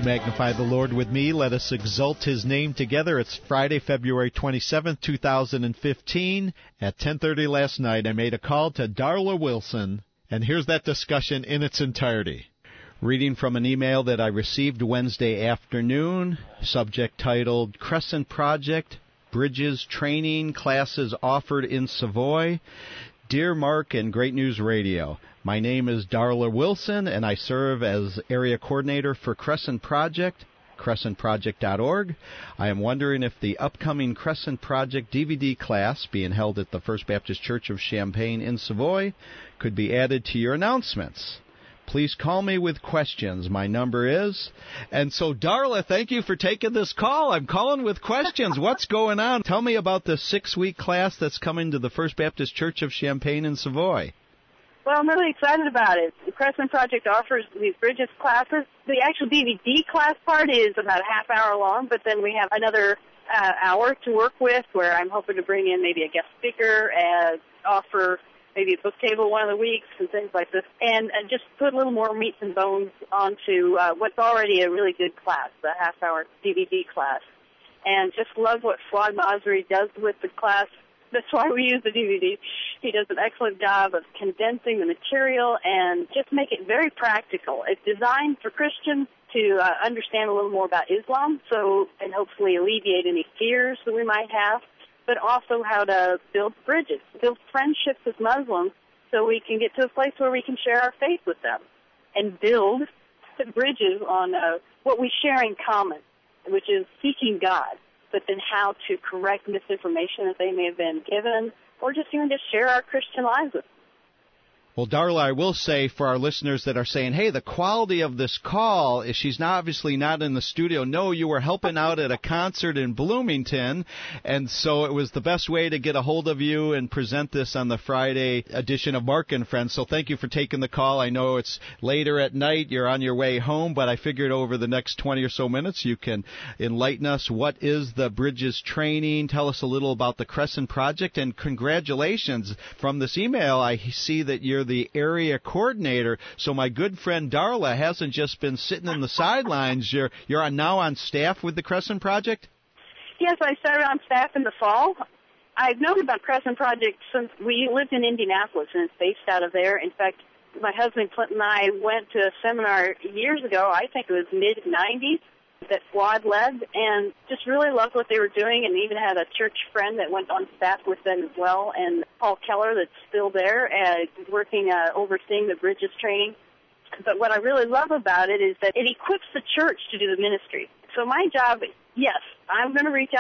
Magnify the Lord with me. Let us exalt His name together. It's Friday, February 27th, 2015. At 10:30 last night, I made a call to Darla Wilson, and here's that discussion in its entirety. Reading from an email that I received Wednesday afternoon, subject titled, Crescent Project, Bridges Training Classes Offered in Savoy. Dear Mark and Great News Radio, my name is Darla Wilson, and I serve as Area Coordinator for Crescent Project, crescentproject.org. I am wondering if the upcoming Crescent Project DVD class being held at the First Baptist Church of Champaign in Savoy could be added to your announcements. Please call me with questions. My number is... And so, Darla, thank you for taking this call. I'm calling with questions. What's going on? Tell me about the 6-week class that's coming to the First Baptist Church of Champaign in Savoy. Well, I'm really excited about it. The Crescent Project offers these Bridges classes. The actual DVD class part is about a half hour long, but then we have another hour to work with where I'm hoping to bring in maybe a guest speaker and offer maybe a book table one of the weeks and things like this, and just put a little more meat and bones onto what's already a really good class, the half-hour DVD class. And just love what Fuad Masri does with the class. That's why we use the DVD. He does an excellent job of condensing the material and just make it very practical. It's designed for Christians to understand a little more about Islam, and hopefully alleviate any fears that we might have, but also how to build bridges, build friendships with Muslims so we can get to a place where we can share our faith with them and build bridges on what we share in common, which is seeking God, but then how to correct misinformation that they may have been given, or just even just share our Christian lives with them. Well, Darla, I will say for our listeners that are saying, hey, the quality of this call is she's obviously not in the studio. No, you were helping out at a concert in Bloomington, and so it was the best way to get a hold of you and present this on the Friday edition of Mark and Friends. So thank you for taking the call. I know it's later at night. You're on your way home, but I figured over the next 20 or so minutes you can enlighten us. What is the Bridges training? Tell us a little about the Crescent Project, and congratulations. From this email, I see that you're the area coordinator, so my good friend Darla hasn't just been sitting in the sidelines. You're now on staff with the Crescent Project? Yes, I started on staff in the fall. I've known about Crescent Project since we lived in Indianapolis, and it's based out of there. In fact, my husband Clint and I went to a seminar years ago, I think it was mid-'90s, that Fuad led, and just really loved what they were doing, and even had a church friend that went on staff with them as well, and Paul Keller that's still there, working, overseeing the Bridges training. But what I really love about it is that it equips the church to do the ministry. So my job, yes, I am reaching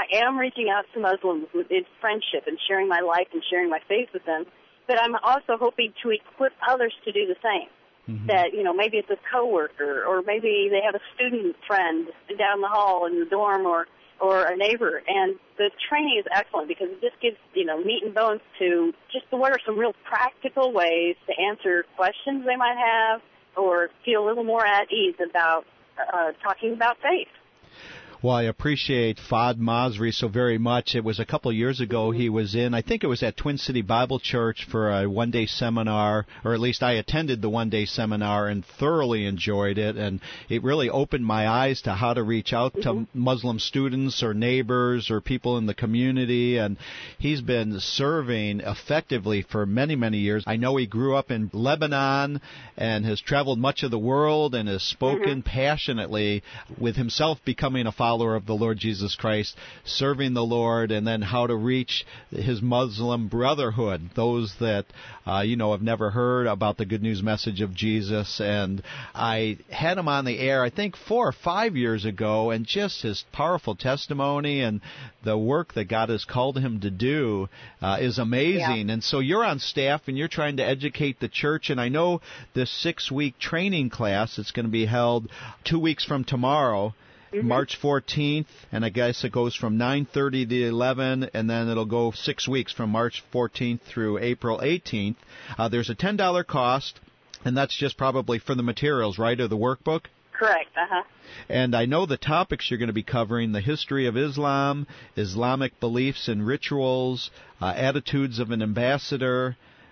out to Muslims in friendship and sharing my life and sharing my faith with them, but I'm also hoping to equip others to do the same. Mm-hmm. That, maybe it's a coworker, or maybe they have a student friend down the hall in the dorm, or a neighbor. And the training is excellent because it just gives, meat and bones to just what are some real practical ways to answer questions they might have, or feel a little more at ease about talking about faith. Well, I appreciate Fuad Masri so very much. It was a couple of years ago he was I think it was at Twin City Bible Church for a one-day seminar, or at least I attended the one-day seminar and thoroughly enjoyed it. And it really opened my eyes to how to reach out to Muslim students or neighbors or people in the community. And he's been serving effectively for many, many years. I know he grew up in Lebanon and has traveled much of the world and has spoken passionately, with himself becoming a follower of the Lord Jesus Christ, serving the Lord, and then how to reach his Muslim brotherhood, those that, have never heard about the good news message of Jesus. And I had him on the air, I think 4 or 5 years ago, and just his powerful testimony and the work that God has called him to do is amazing. Yeah. And so you're on staff and you're trying to educate the church, and I know this 6-week training class, it's going to be held 2 weeks from tomorrow, March 14th, and I guess it goes from 9:30 to 11, and then it'll go 6 weeks from March 14th through April 18th. There's a $10 cost, and that's just probably for the materials, right, or the workbook? Correct, And I know the topics you're going to be covering: the history of Islam, Islamic beliefs and rituals, attitudes of an ambassador,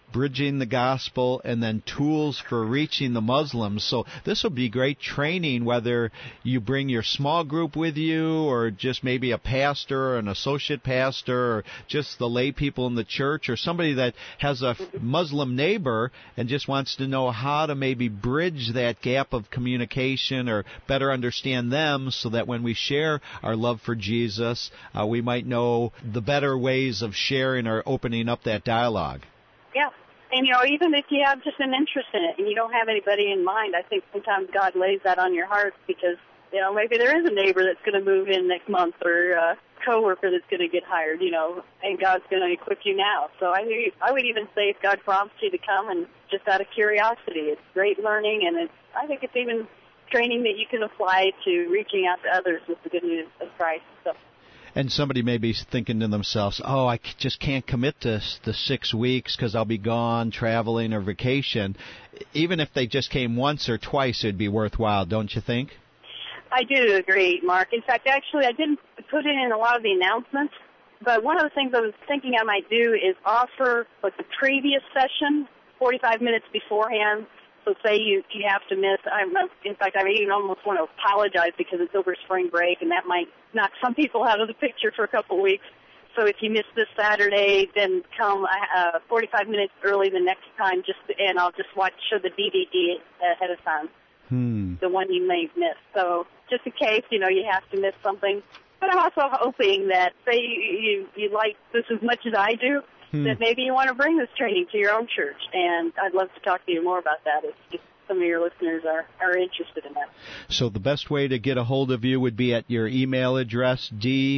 bridging the gospel, and then tools for reaching the Muslims. So this will be great training, whether you bring your small group with you or just maybe a pastor or an associate pastor or just the lay people in the church or somebody that has a Muslim neighbor and just wants to know how to maybe bridge that gap of communication or better understand them so that when we share our love for Jesus, we might know the better ways of sharing or opening up that dialogue. Yeah. And, even if you have just an interest in it and you don't have anybody in mind, I think sometimes God lays that on your heart because, maybe there is a neighbor that's going to move in next month or a coworker that's going to get hired, and God's going to equip you now. So I would even say if God prompts you to come and just out of curiosity, it's great learning, and I think it's even training that you can apply to reaching out to others with the good news of Christ. So. And somebody may be thinking to themselves, I just can't commit to the 6 weeks because I'll be gone traveling or vacation. Even if they just came once or twice, it'd be worthwhile, don't you think? I do agree, Mark. In fact, actually, I didn't put it in a lot of the announcements, but one of the things I was thinking I might do is offer the previous session 45 minutes beforehand. So say you have to miss, in fact, I even almost want to apologize because it's over spring break, and that might knock some people out of the picture for a couple of weeks. So if you miss this Saturday, then come 45 minutes early the next time, and I'll just show the DVD ahead of time, the one you may miss. So just in case, you have to miss something. But I'm also hoping that, say you like this as much as I do, that maybe you want to bring this training to your own church, and I'd love to talk to you more about that if some of your listeners are interested in that. So the best way to get a hold of you would be at your email address,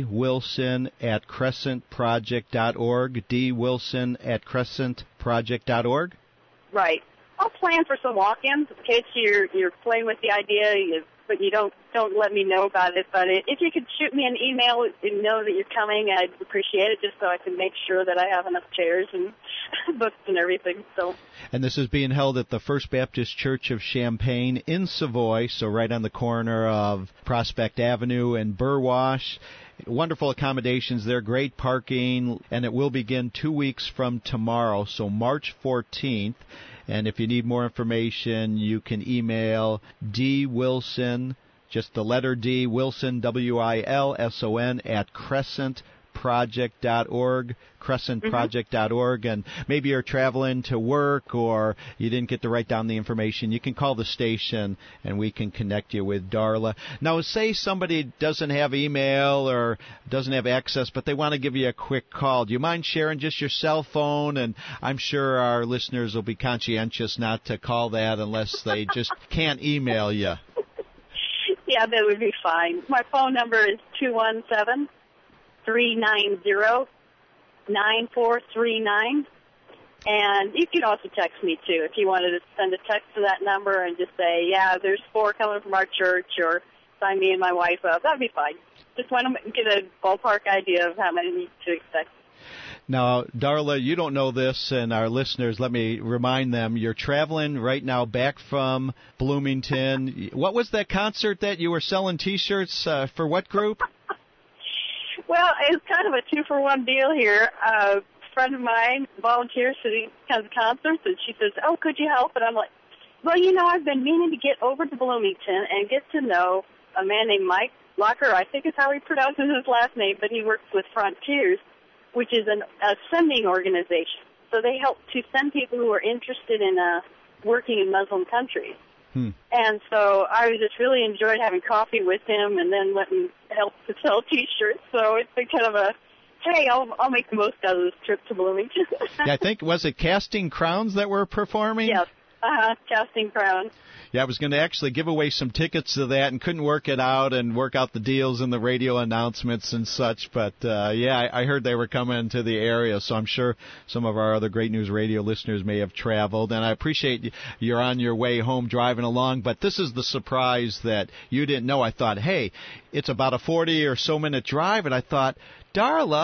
dwilson@crescentproject.org, dwilson@crescentproject.org? Right. I'll plan for some walk-ins in case you're playing with the idea, but you don't let me know about it. But if you could shoot me an email and know that you're coming, I'd appreciate it, just so I can make sure that I have enough chairs and books and everything. So. And this is being held at the First Baptist Church of Champaign in Savoy, so right on the corner of Prospect Avenue and Burwash. Wonderful accommodations there, great parking, and it will begin 2 weeks from tomorrow, so March 14th. And if you need more information, you can email dwilson, just the letter D, Wilson, WILSON, at crescentproject.org, crescentproject.org. And maybe you're traveling to work or you didn't get to write down the information. You can call the station and we can connect you with Darla. Now, say somebody doesn't have email or doesn't have access, but they want to give you a quick call. Do you mind sharing just your cell phone? And I'm sure our listeners will be conscientious not to call that unless they just can't email you. Yeah, that would be fine. My phone number is 217-390-9439. And you can also text me, too, if you wanted to send a text to that number and just say, there's 4 coming from our church, or sign me and my wife up. That would be fine. Just want to get a ballpark idea of how many to expect. Now, Darla, you don't know this, and our listeners, let me remind them, you're traveling right now back from Bloomington. What was that concert that you were selling T-shirts for what group? Well, it's kind of a 2-for-1 deal here. A friend of mine volunteers for these kinds of concerts, and she says, could you help? And I'm like, well, I've been meaning to get over to Bloomington and get to know a man named Mike Locker. I think is how he pronounces his last name, but he works with Frontiers, which is a sending organization. So they help to send people who are interested in working in Muslim countries. And so I just really enjoyed having coffee with him and then let him help to sell T-shirts. So it's been kind of a, hey, I'll make the most out of this trip to Bloomington. Yeah, I think, was it Casting Crowns that were performing? Yes, Casting Crowns. Yeah, I was going to actually give away some tickets to that and couldn't work it out and work out the deals and the radio announcements and such. But, I heard they were coming to the area, so I'm sure some of our other Great News Radio listeners may have traveled. And I appreciate you're on your way home driving along. But this is the surprise that you didn't know. I thought, hey, it's about a 40 or so minute drive. And I thought, Darla,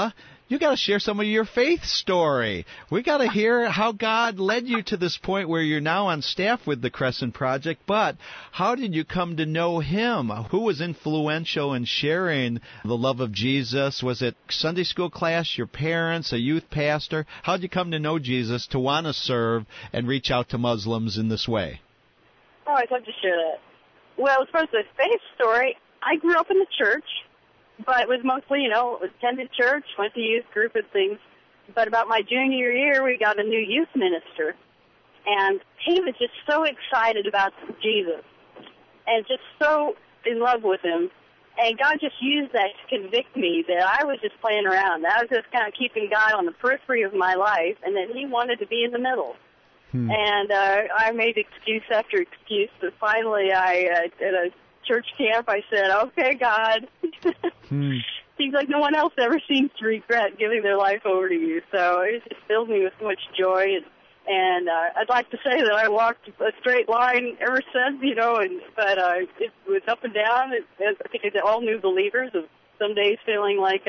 You got to share some of your faith story. We got to hear how God led you to this point where you're now on staff with the Crescent Project. But how did you come to know Him? Who was influential in sharing the love of Jesus? Was it Sunday school class, your parents, a youth pastor? How did you come to know Jesus to want to serve and reach out to Muslims in this way? Oh, I'd love to share that. Well, as far as the faith story, I grew up in the church. But it was mostly, attended church, went to youth group and things. But about my junior year, we got a new youth minister. And he was just so excited about Jesus and just so in love with him. And God just used that to convict me that I was just playing around. I was just kind of keeping God on the periphery of my life, and that He wanted to be in the middle. And I made excuse after excuse, but finally at a church camp, I said, okay, God. Seems like no one else ever seems to regret giving their life over to you. So it just filled me with so much joy. And I'd like to say that I walked a straight line ever since, but it was up and down. I think it's all new believers of some days feeling like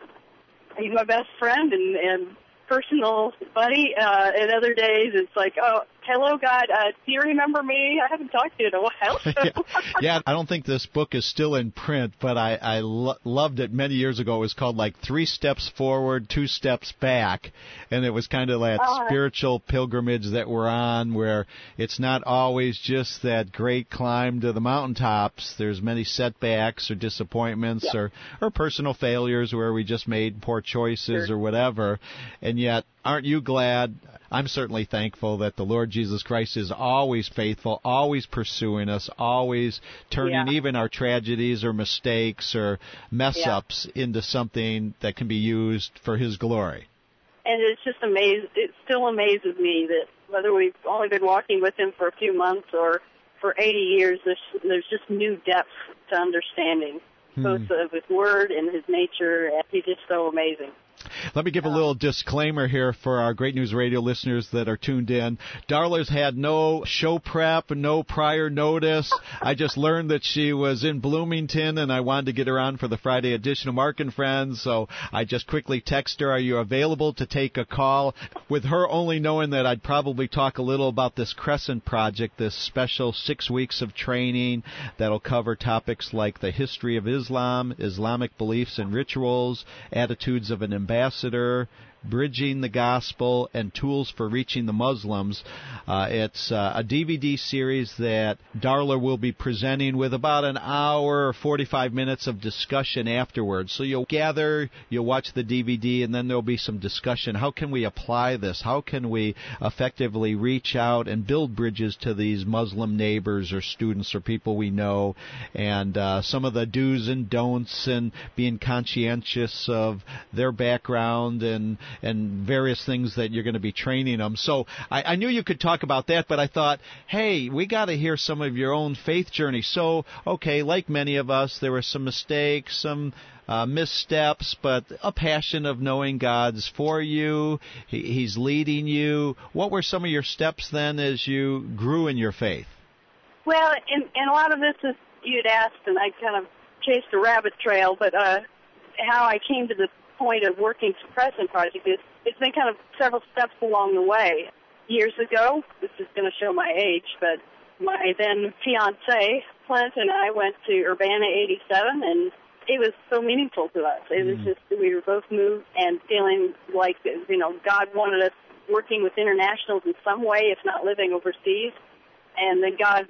he's my best friend and personal buddy, and other days it's like, oh, hello, God, do you remember me? I haven't talked to you in a while. Yeah, I don't think this book is still in print, but I loved it many years ago. It was called like 3 Steps Forward, 2 Steps Back, and it was kind of that spiritual pilgrimage that we're on where it's not always just that great climb to the mountaintops. There's many setbacks or disappointments or personal failures where we just made poor choices or whatever, and yet aren't you glad? I'm certainly thankful that the Lord Jesus Christ is always faithful, always pursuing us, always turning even our tragedies or mistakes or mess-ups into something that can be used for His glory. And it's just amazing. It still amazes me that whether we've only been walking with Him for a few months or for 80 years, there's just new depth to understanding, both of His Word and His nature. And He's just so amazing. Let me give a little disclaimer here for our Great News Radio listeners that are tuned in. Darla's had no show prep, no prior notice. I just learned that she was in Bloomington, and I wanted to get her on for the Friday edition of Mark and Friends, so I just quickly texted her, are you available to take a call? With her only knowing that I'd probably talk a little about this Crescent Project, this special 6 weeks of training that'll cover topics like the history of Islam, Islamic beliefs and rituals, attitudes of an ambassador, bridging the gospel, and tools for reaching the Muslims. It's a DVD series that Darla will be presenting with about an hour or 45 minutes of discussion afterwards. So you'll gather, you'll watch the DVD, and then there'll be some discussion. How can we apply this? How can we effectively reach out and build bridges to these Muslim neighbors or students or people we know? And some of the do's and don'ts and being conscientious of their background and various things that you're going to be training them. So I knew you could talk about that, but I thought, hey, we got to hear some of your own faith journey. So, okay, like many of us, there were some mistakes, some missteps, but a passion of knowing God's for you. He's leading you. What were some of your steps then as you grew in your faith? Well, and a lot of this is, you'd asked, and I kind of chased a rabbit trail, but how I came to the point of working for Crescent Project is it's been kind of several steps along the way. Years ago, this is going to show my age, but my then fiance, Clint, and I went to Urbana 87, and it was so meaningful to us. It was just, we were both moved and feeling like, God wanted us working with internationals in some way, if not living overseas. And then God,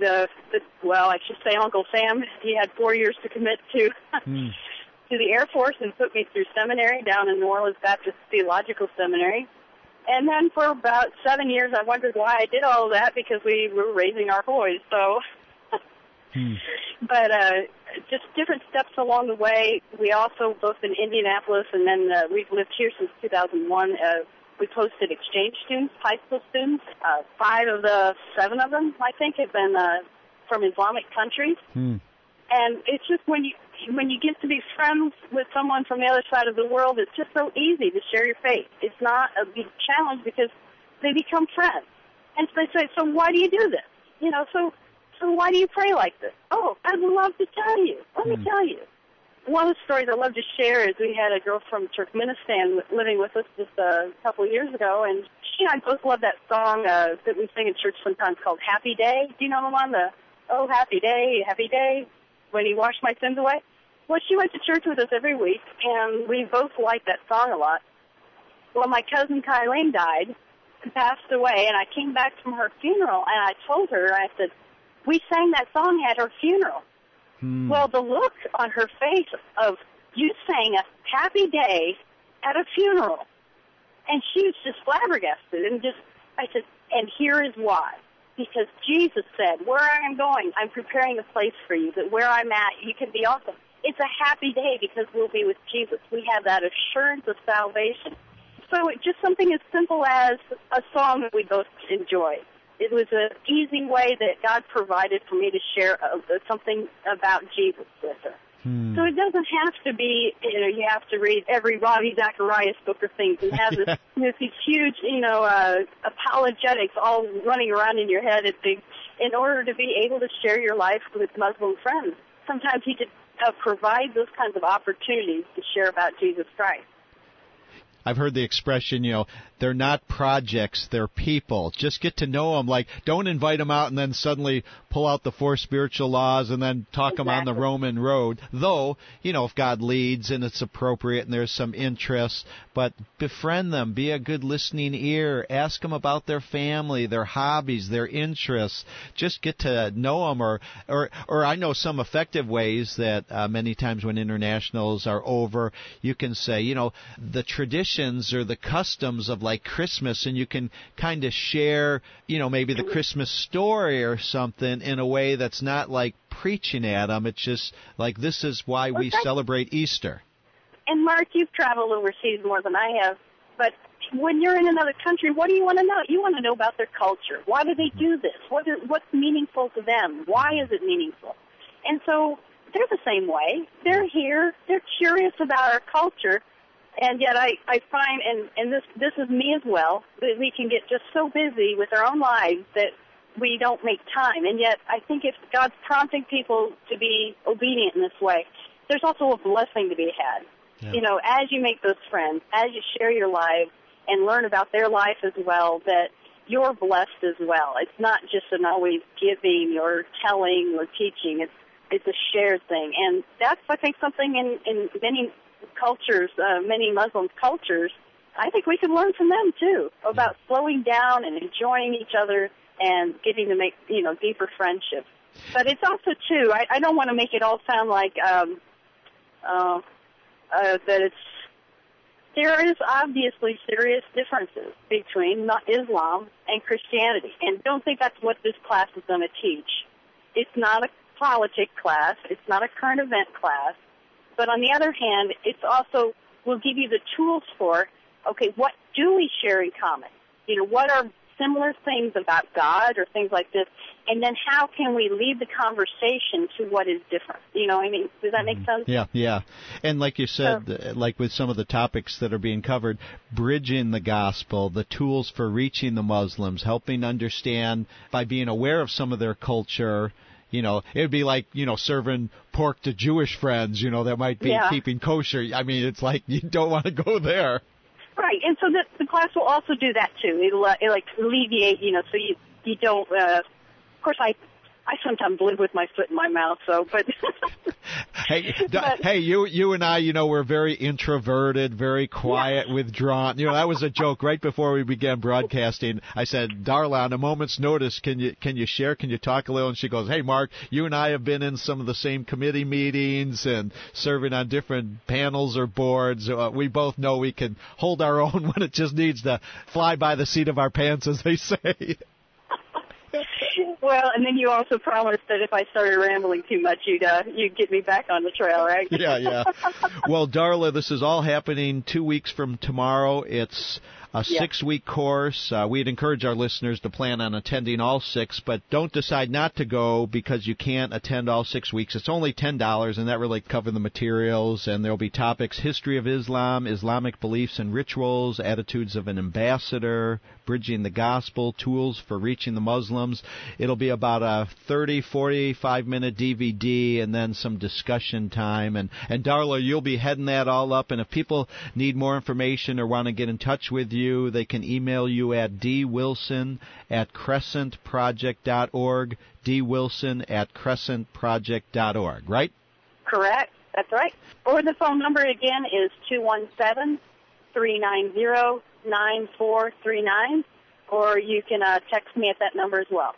I should say Uncle Sam, he had 4 years to commit to to the Air Force and put me through seminary down in New Orleans Baptist Theological Seminary. And then for about 7 years, I wondered why I did all of that, because we were raising our boys. So, but just different steps along the way. We also, both in Indianapolis, and then we've lived here since 2001. We've hosted exchange students, high school students. 5 of the 7 of them, I think, have been from Islamic countries. And it's just when you get to be friends with someone from the other side of the world, it's just so easy to share your faith. It's not a big challenge because they become friends. And so they say, so why do you do this? So why do you pray like this? Oh, I'd love to tell you. Let me tell you. one of the stories I love to share is we had a girl from Turkmenistan living with us just a couple of years ago, and she and I both love that song that we sing in church sometimes called Happy Day. Do you know the one? Oh, happy day, when he washed my sins away? Well, she went to church with us every week, and we both liked that song a lot. Well, my cousin Kylene died and passed away, and I came back from her funeral, and I told her, I said, we sang that song at her funeral. Well, the look on her face of you sang a happy day at a funeral, and she was just flabbergasted. And I said, and here is why. Because Jesus said, where I am going, I'm preparing a place for you, that where I'm at, you can be also. It's a happy day because we'll be with Jesus. We have that assurance of salvation. So it's just something as simple as a song that we both enjoy. It was an easy way that God provided for me to share something about Jesus with her. So it doesn't have to be, you have to read every Ravi Zacharias book or things and have these huge, apologetics all running around in your head in order to be able to share your life with Muslim friends. Sometimes he just provides those kinds of opportunities to share about Jesus Christ. I've heard the expression, they're not projects, they're people. Just get to know them. Like, don't invite them out and then suddenly pull out the 4 spiritual laws and then talk them on the Roman road. Though, if God leads and it's appropriate and there's some interest, but befriend them, be a good listening ear, ask them about their family, their hobbies, their interests. Just get to know them. Or I know some effective ways that many times when internationals are over, you can say, the tradition or the customs of like Christmas, and you can kind of share, maybe the Christmas story or something in a way that's not like preaching at them. It's just like, this is why we celebrate Easter. And Mark, you've traveled overseas more than I have, but when you're in another country, what do you want to know? You want to know about their culture. Why do they do this? What's meaningful to them? Why is it meaningful? And so they're the same way. They're here. They're curious about our culture. And yet I find, and this is me as well, that we can get just so busy with our own lives that we don't make time. And yet I think if God's prompting people to be obedient in this way, there's also a blessing to be had. Yeah. As you make those friends, as you share your life and learn about their life as well, that you're blessed as well. It's not just an always giving or telling or teaching. It's a shared thing. And that's, I think, something in many cultures, many Muslim cultures, I think we can learn from them too about slowing down and enjoying each other and getting to make deeper friendships. But it's also too, I don't want to make it all sound like that there is obviously serious differences between Islam and Christianity, and don't think that's what this class is going to teach. It's not a politic class. It's not a current event class. But on the other hand, it's also will give you the tools for, okay, what do we share in common? What are similar things about God or things like this? And then how can we lead the conversation to what is different? Does that make sense? Yeah. And like you said, like with some of the topics that are being covered, bridging the gospel, the tools for reaching the Muslims, helping understand by being aware of some of their culture. It would be like, serving pork to Jewish friends, that might be keeping kosher. I mean, it's like you don't want to go there. Right, and so the class will also do that too. It'll alleviate, so you don't. Of course, I sometimes live with my foot in my mouth, but. Hey, you and I, we're very introverted, very quiet, withdrawn. That was a joke right before we began broadcasting. I said, Darla, on a moment's notice, can you share? Can you talk a little? And she goes, hey, Mark, you and I have been in some of the same committee meetings and serving on different panels or boards. We both know we can hold our own when it just needs to fly by the seat of our pants, as they say. Well, and then you also promised that if I started rambling too much, you'd get me back on the trail, right? Yeah. Well, Darla, this is all happening 2 weeks from tomorrow. It's a 6-week course. We'd encourage our listeners to plan on attending all 6, but don't decide not to go because you can't attend all 6 weeks. It's only $10, and that really covers the materials, and there'll be topics: history of Islam, Islamic beliefs and rituals, attitudes of an ambassador, bridging the gospel, tools for reaching the Muslims. It'll be about a 30, 45-minute DVD and then some discussion time. And Darla, you'll be heading that all up, and if people need more information or want to get in touch with you, they can email you at dwilson@crescentproject.org, dwilson@crescentproject.org, right? Correct. That's right. Or the phone number again is 217-390-9439, or you can text me at that number as well.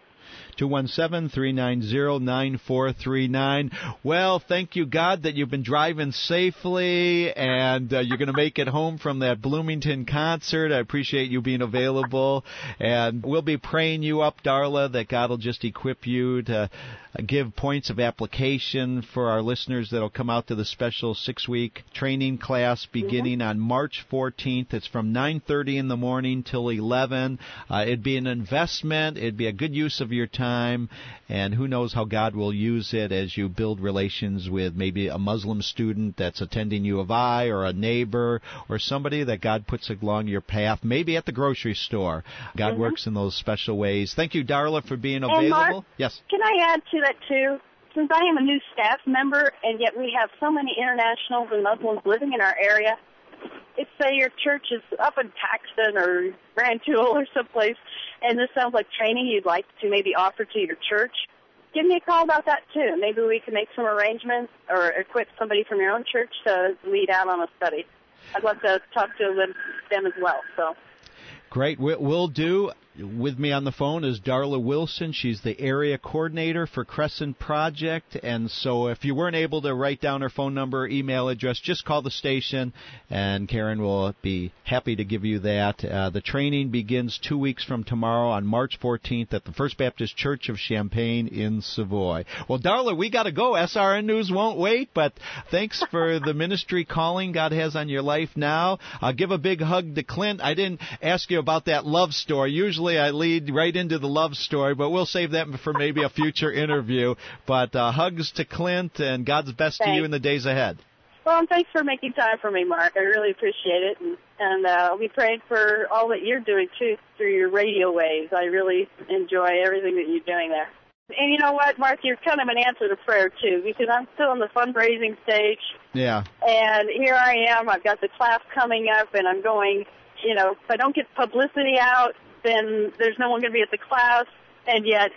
217-390-9439. Well, thank you, God, that you've been driving safely and you're going to make it home from that Bloomington concert. I appreciate you being available. And we'll be praying you up, Darla, that God will just equip you to give points of application for our listeners that will come out to the special 6-week training class beginning on March 14th. It's from 9:30 in the morning till 11. It'd be an investment. It'd be a good use of your time, and who knows how God will use it as you build relations with maybe a Muslim student that's attending U of I, or a neighbor, or somebody that God puts along your path, maybe at the grocery store. God works in those special ways. Thank you, Darla, for being available. Mark, yes. Can I add to that, too? Since I am a new staff member, and yet we have so many internationals and Muslims living in our area, if, say, your church is up in Paxton or Grand Tool or someplace, and this sounds like training you'd like to maybe offer to your church, give me a call about that, too. Maybe we can make some arrangements or equip somebody from your own church to lead out on a study. I'd love to talk to them as well. So. Great. We'll do. With me on the phone is Darla Wilson. She's the area coordinator for Crescent Project. And so if you weren't able to write down her phone number, email address, just call the station, and Karen will be happy to give you that. The training begins 2 weeks from tomorrow on March 14th at the First Baptist Church of Champaign in Savoy. Well, Darla, we got to go. SRN News won't wait, but thanks for the ministry calling God has on your life now. Give a big hug to Clint. I didn't ask you about that love story. Usually I lead right into the love story, but we'll save that for maybe a future interview. But hugs to Clint, and God's best to you in the days ahead. Well, and thanks for making time for me, Mark. I really appreciate it. And I'll be praying for all that you're doing, too, through your radio waves. I really enjoy everything that you're doing there. And you know what, Mark, you're kind of an answer to prayer, too, because I'm still in the fundraising stage. Yeah. And here I am. I've got the class coming up, and I'm going, if I don't get publicity out, then there's no one going to be at the class, and yet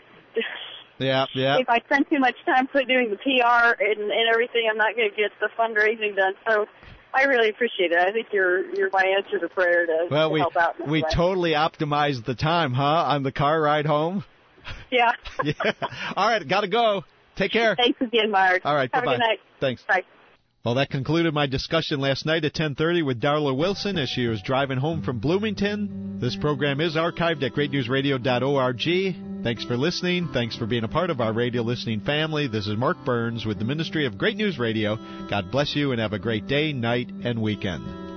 if I spend too much time doing the PR and everything, I'm not going to get the fundraising done. So I really appreciate it. I think you're my answer to prayer to help out. We totally optimized the time, on the car ride home? Yeah. Yeah. All right, got to go. Take care. Thanks again, Mark. All right, Have bye-bye. a good night. Thanks. Bye. Well, that concluded my discussion last night at 10:30 with Darla Wilson as she was driving home from Bloomington. This program is archived at greatnewsradio.org. Thanks for listening. Thanks for being a part of our radio listening family. This is Mark Burns with the Ministry of Great News Radio. God bless you and have a great day, night, and weekend.